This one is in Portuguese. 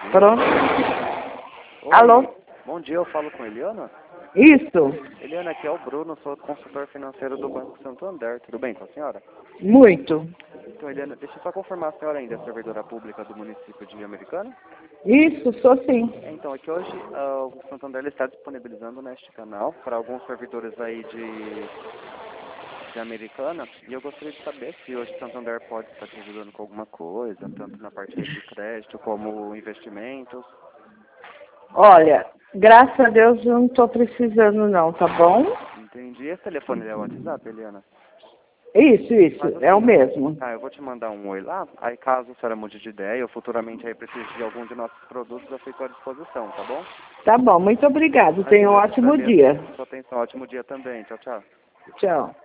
Pronto. Oi, Alô? bom dia, eu falo com a Eliana. Isso. Eliana, aqui é o Bruno, sou consultor financeiro do Banco Santander. Tudo bem com a senhora? Muito. Então, Eliana, deixa eu só confirmar, a senhora ainda é servidora pública do município de Americana? Isso, sou sim. Então, aqui hoje o Santander ele está disponibilizando neste canal para alguns servidores aí de Americana, e eu gostaria de saber se hoje o Santander pode estar te ajudando com alguma coisa, tanto na parte de crédito como investimentos. Olha, graças a Deus eu não estou precisando não, tá bom? Entendi. Esse telefone é o WhatsApp, Eliana? Isso, Mas é o assim, mesmo. eu vou te mandar um oi lá, aí caso a senhora mude de ideia ou futuramente aí precise de algum de nossos produtos, eu fico à disposição, tá bom? Tá bom, muito obrigado. Tenha um ótimo dia. Sua atenção, ótimo dia também. Tchau, tchau. Tchau.